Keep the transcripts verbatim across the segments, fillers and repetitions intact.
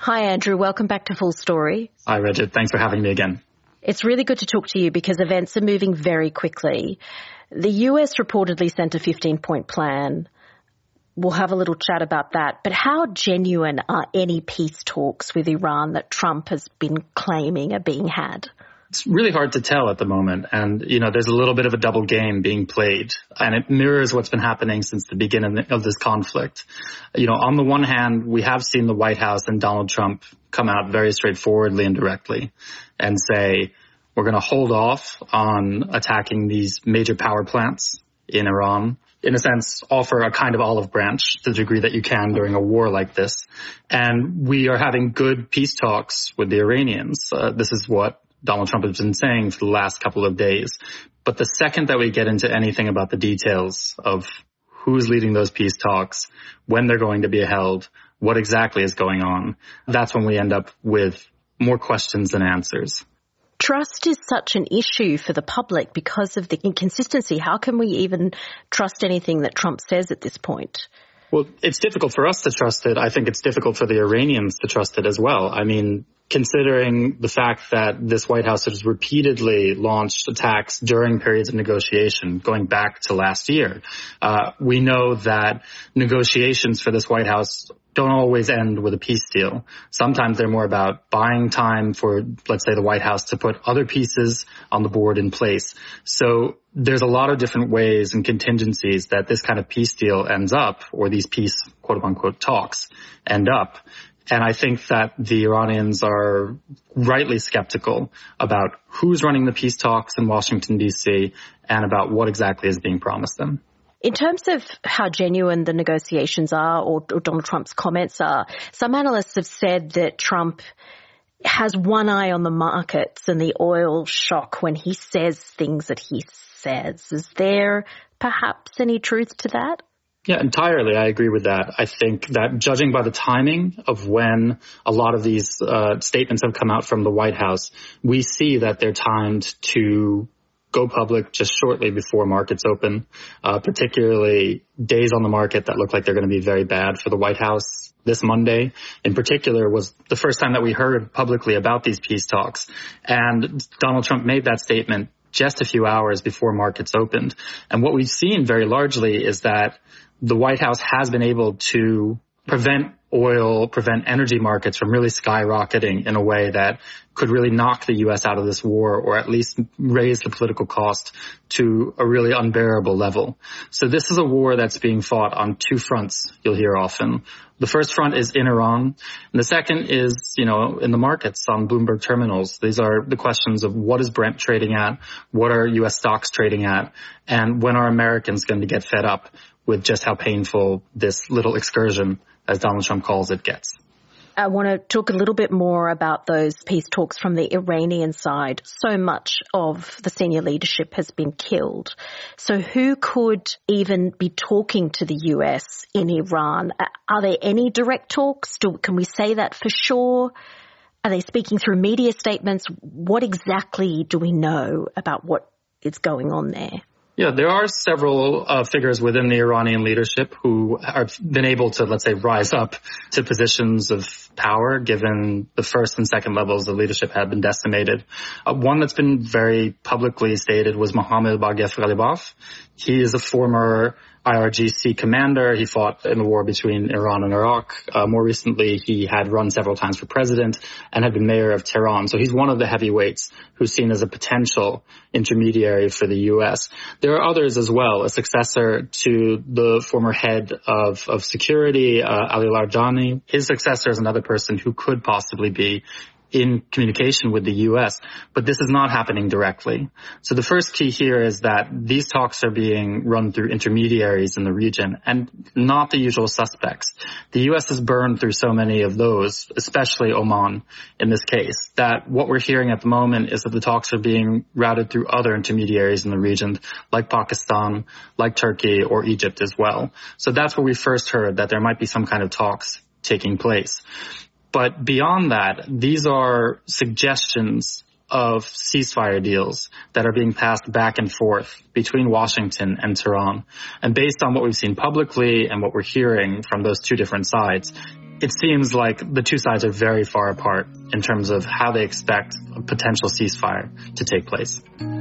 Hi, Andrew. Welcome back to Full Story. Hi, Richard. Thanks for having me again. It's really good to talk to you because events are moving very quickly. The U S reportedly sent a fifteen-point plan. We'll have a little chat about that. But how genuine are any peace talks with Iran that Trump has been claiming are being had? It's really hard to tell at the moment. And, you know, there's a little bit of a double game being played. And it mirrors what's been happening since the beginning of this conflict. You know, on the one hand, we have seen the White House and Donald Trump come out very straightforwardly and directly and say, we're going to hold off on attacking these major power plants in Iran. In a sense, offer a kind of olive branch to the degree that you can during a war like this. And we are having good peace talks with the Iranians. Uh, this is what Donald Trump has been saying for the last couple of days. But the second that we get into anything about the details of who's leading those peace talks, when they're going to be held, what exactly is going on, that's when we end up with more questions than answers. Trust is such an issue for the public because of the inconsistency. How can we even trust anything that Trump says at this point? Well, it's difficult for us to trust it. I think it's difficult for the Iranians to trust it as well. I mean, considering the fact that this White House has repeatedly launched attacks during periods of negotiation, going back to last year, uh, we know that negotiations for this White House don't always end with a peace deal. Sometimes they're more about buying time for, let's say, the White House to put other pieces on the board in place. So there's a lot of different ways and contingencies that this kind of peace deal ends up, or these peace, quote unquote, talks end up. And I think that the Iranians are rightly skeptical about who's running the peace talks in Washington, D C, and about what exactly is being promised them. In terms of how genuine the negotiations are, or, or Donald Trump's comments are, some analysts have said that Trump has one eye on the markets and the oil shock when he says things that he says. Is there perhaps any truth to that? Yeah, entirely. I agree with that. I think that judging by the timing of when a lot of these uh, statements have come out from the White House, we see that they're timed to go public just shortly before markets open, uh, particularly days on the market that look like they're going to be very bad for the White House. This Monday, in particular, was the first time that we heard publicly about these peace talks. And Donald Trump made that statement just a few hours before markets opened. And what we've seen very largely is that the White House has been able to prevent oil, prevent energy markets from really skyrocketing in a way that could really knock the U S out of this war, or at least raise the political cost to a really unbearable level. So this is a war that's being fought on two fronts, you'll hear often. The first front is in Iran, and the second is, you know, in the markets on Bloomberg terminals. These are the questions of what is Brent trading at, what are U S stocks trading at, and when are Americans going to get fed up with just how painful this little excursion, as Donald Trump calls it, gets. I want to talk a little bit more about those peace talks from the Iranian side. So much of the senior leadership has been killed. So who could even be talking to the U S in Iran? Are there any direct talks? Do, can we say that for sure? Are they speaking through media statements? What exactly do we know about what is going on there? Yeah, there are several uh, figures within the Iranian leadership who have been able to, let's say, rise up to positions of power, given the first and second levels of leadership had been decimated. Uh, one that's been very publicly stated was Mohammad Bagher Ghalibaf. He is a former I R G C commander. He fought in the war between Iran and Iraq. Uh, more recently, he had run several times for president and had been mayor of Tehran. So he's one of the heavyweights who's seen as a potential intermediary for the U S. There are others as well, a successor to the former head of, of security, uh, Ali Larijani. His successor is another person who could possibly be in communication with the U S, but this is not happening directly. So the first key here is that these talks are being run through intermediaries in the region and not the usual suspects. The U S has burned through so many of those, especially Oman in this case, that what we're hearing at the moment is that the talks are being routed through other intermediaries in the region, like Pakistan, like Turkey, or Egypt as well. So that's where we first heard that there might be some kind of talks taking place. But beyond that, these are suggestions of ceasefire deals that are being passed back and forth between Washington and Tehran. And based on what we've seen publicly and what we're hearing from those two different sides, it seems like the two sides are very far apart in terms of how they expect a potential ceasefire to take place.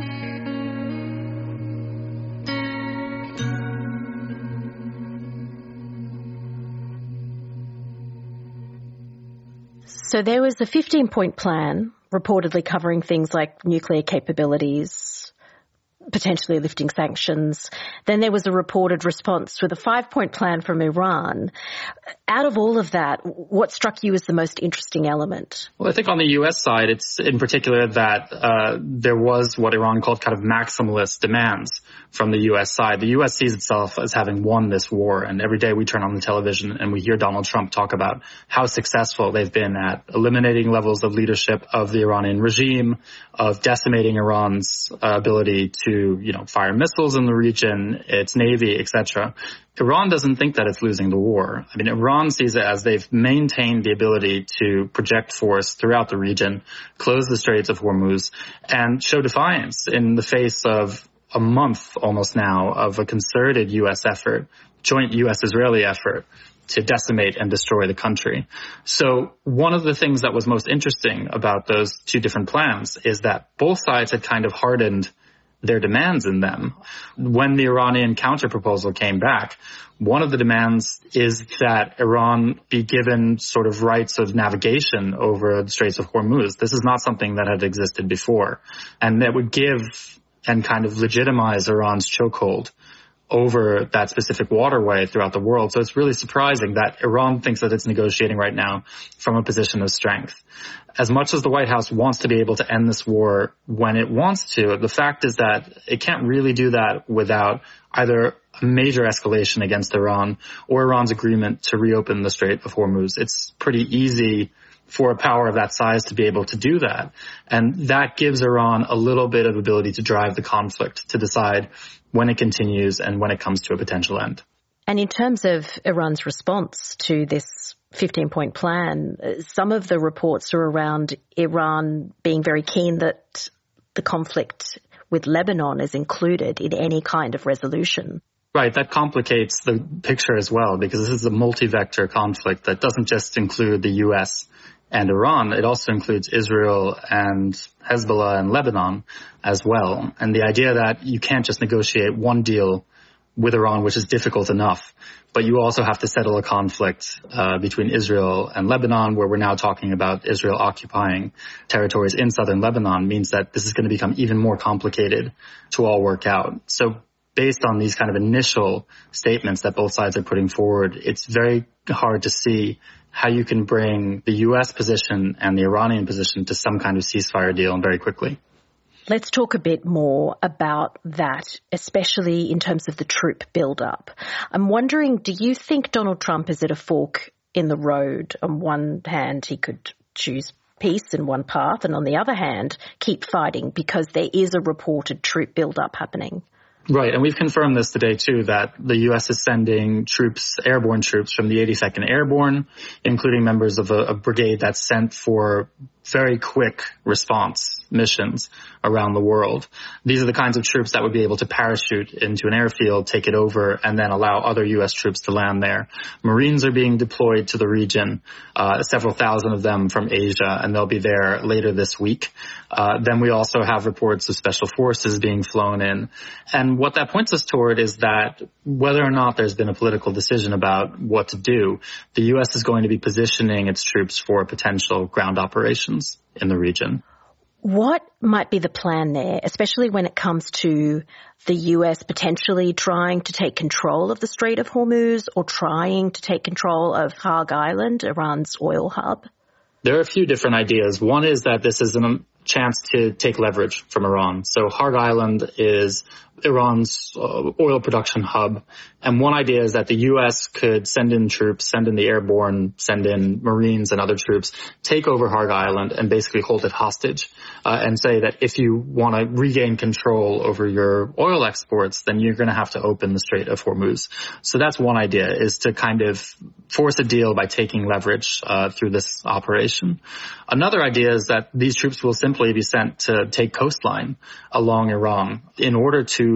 So there was a fifteen-point plan reportedly covering things like nuclear capabilities, potentially lifting sanctions. Then there was a reported response with a five-point plan from Iran. Out of all of that, what struck you as the most interesting element? Well, I think on the U S side, it's in particular that uh, there was what Iran called kind of maximalist demands from the U S side. The U S sees itself as having won this war, and every day we turn on the television and we hear Donald Trump talk about how successful they've been at eliminating levels of leadership of the Iranian regime, of decimating Iran's uh, ability to, you know, fire missiles in the region, its navy, et cetera. Iran doesn't think that it's losing the war. I mean, Iran sees it as they've maintained the ability to project force throughout the region, close the Straits of Hormuz, and show defiance in the face of a month almost now of a concerted U S effort, joint U S-Israeli effort to decimate and destroy the country. So one of the things that was most interesting about those two different plans is that both sides had kind of hardened their demands in them. When the Iranian counterproposal came back, one of the demands is that Iran be given sort of rights of navigation over the Straits of Hormuz. This is not something that had existed before, and that would give and kind of legitimize Iran's chokehold over that specific waterway throughout the world. So it's really surprising that Iran thinks that it's negotiating right now from a position of strength. As much as the White House wants to be able to end this war when it wants to, the fact is that it can't really do that without either a major escalation against Iran or Iran's agreement to reopen the Strait of Hormuz. It's pretty easy for a power of that size to be able to do that. And that gives Iran a little bit of ability to drive the conflict, to decide when it continues and when it comes to a potential end. And in terms of Iran's response to this fifteen-point plan, some of the reports are around Iran being very keen that the conflict with Lebanon is included in any kind of resolution. Right, that complicates the picture as well, because this is a multi-vector conflict that doesn't just include the U S and Iran. It also includes Israel and Hezbollah and Lebanon as well. And the idea that you can't just negotiate one deal with Iran, which is difficult enough, but you also have to settle a conflict uh, between Israel and Lebanon, where we're now talking about Israel occupying territories in southern Lebanon, means that this is going to become even more complicated to all work out. So based on these kind of initial statements that both sides are putting forward, it's very hard to see how you can bring the U S position and the Iranian position to some kind of ceasefire deal and very quickly. Let's talk a bit more about that, especially in terms of the troop build-up. I'm wondering, do you think Donald Trump is at a fork in the road? On one hand, he could choose peace in one path, and on the other hand, keep fighting because there is a reported troop build-up happening. Right, and we've confirmed this today, too, that the U S is sending troops, airborne troops from the eighty-second Airborne, including members of a, a brigade that's sent for very quick response missions around the world. These are the kinds of troops that would be able to parachute into an airfield, take it over, and then allow other U S troops to land there. Marines are being deployed to the region, uh, several thousand of them from Asia, and they'll be there later this week. Uh, then we also have reports of special forces being flown in. And what that points us toward is that whether or not there's been a political decision about what to do, the U S is going to be positioning its troops for potential ground operations in the region. What might be the plan there, especially when it comes to the U S potentially trying to take control of the Strait of Hormuz or trying to take control of Kharg Island, Iran's oil hub? There are a few different ideas. One is that this is a chance to take leverage from Iran. So Kharg Island is Iran's uh, oil production hub. And one idea is that the U S could send in troops, send in the airborne, send in Marines and other troops, take over Kharg Island and basically hold it hostage uh, and say that if you want to regain control over your oil exports, then you're going to have to open the Strait of Hormuz. So that's one idea, is to kind of force a deal by taking leverage uh, through this operation. Another idea is that these troops will simply be sent to take coastline along Iran in order to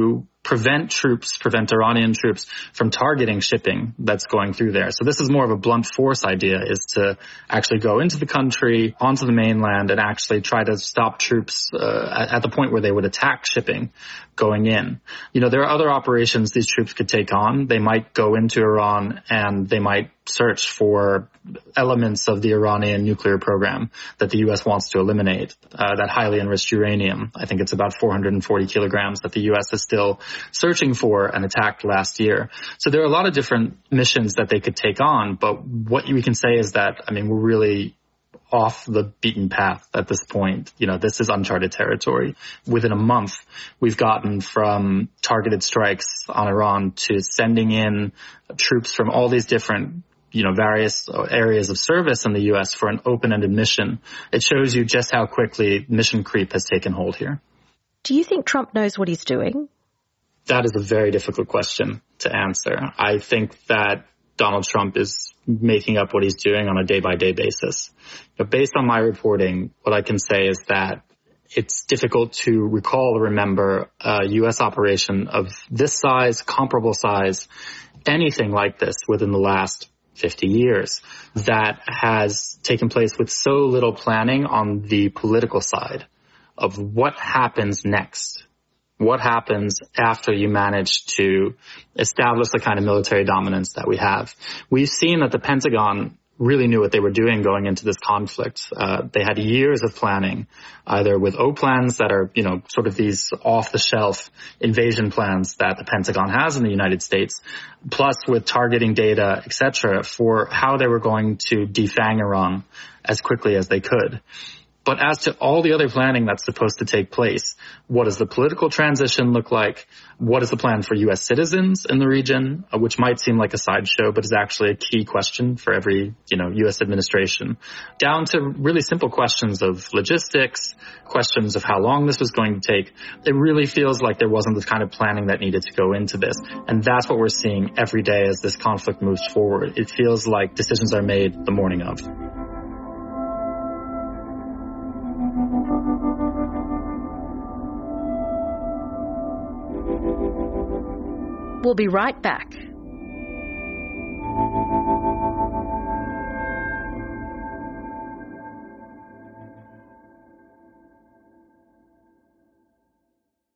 prevent troops, prevent Iranian troops from targeting shipping that's going through there. So this is more of a blunt force idea, is to actually go into the country, onto the mainland, and actually try to stop troops uh, at, at the point where they would attack shipping going in. You know, there are other operations these troops could take on. They might go into Iran and they might search for elements of the Iranian nuclear program that the U S wants to eliminate, uh, that highly enriched uranium. I think it's about four hundred forty kilograms that the U S is still searching for and attacked last year. So there are a lot of different missions that they could take on, but what we can say is that, I mean, we're really off the beaten path at this point. You know, this is uncharted territory. Within a month, we've gotten from targeted strikes on Iran to sending in troops from all these different, you know, various areas of service in the U S for an open-ended mission. It shows you just how quickly mission creep has taken hold here. Do you think Trump knows what he's doing? That is a very difficult question to answer. I think that Donald Trump is making up what he's doing on a day-by-day basis. But based on my reporting, what I can say is that it's difficult to recall or remember a U S operation of this size, comparable size, anything like this within the last fifty years that has taken place with so little planning on the political side of what happens next. What happens after you manage to establish the kind of military dominance that we have? We've seen that the Pentagon really knew what they were doing going into this conflict. Uh, they had years of planning, either with O plans that are, you know, sort of these off-the-shelf invasion plans that the Pentagon has in the United States, plus with targeting data, et cetera, for how they were going to defang Iran as quickly as they could. But as to all the other planning that's supposed to take place, what does the political transition look like? What is the plan for U S citizens in the region, which might seem like a sideshow, but is actually a key question for every, you know, U S administration, down to really simple questions of logistics, questions of how long this was going to take. It really feels like there wasn't the kind of planning that needed to go into this. And that's what we're seeing every day as this conflict moves forward. It feels like decisions are made the morning of. We'll be right back.